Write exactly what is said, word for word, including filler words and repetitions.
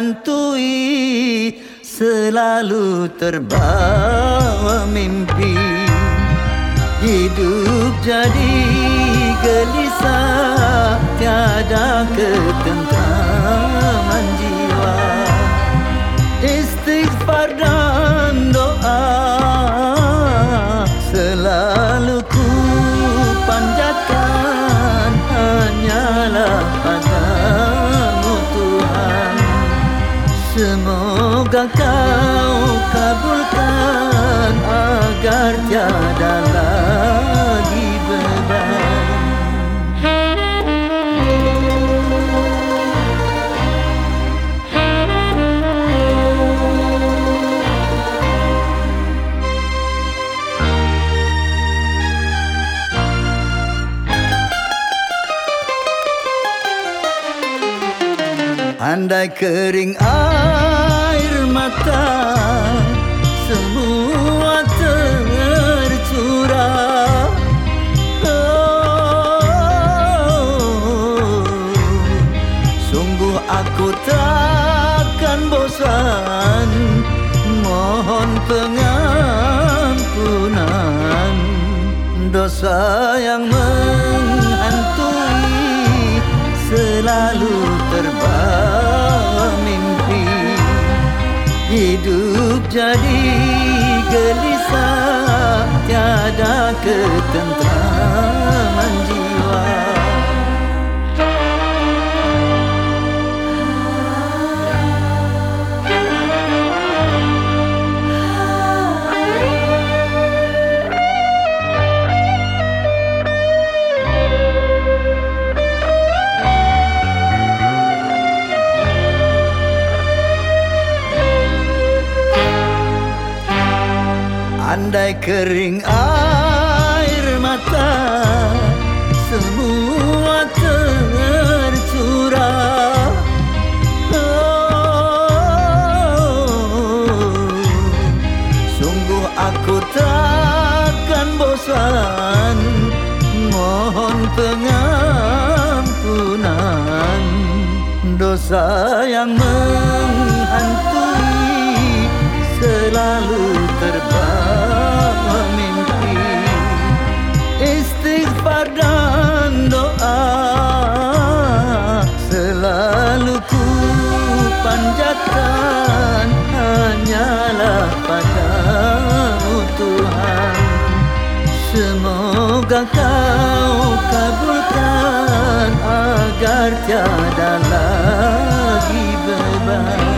menghantui, selalu terbawa mimpi. Hidup jadi gelisah, tiada ketentraman jiwa. Istighfar dan doa selalu ku panjatkan, hanyalah padamu Tuhan. Semoga kau kabulkan agar tiada lagi beban. Andai kering air mata, semua tercurah. Oh, sungguh aku takkan bosan, mohon pengampunan. Dosa yang menghantui, selalu terbawa mimpi. Hidup jadi gelisah, tiada ketentraman jiwa. Andai kering air mata, semua tercurah. Oh, sungguh aku takkan bosan, mohon pengampunan. Dosa yang menghantui, selalu terbawa mimpi. Istighfar dan doa selalu ku panjatkan, hanyalah padamu Tuhan. Semoga kau kabulkan agar tiada lagi beban.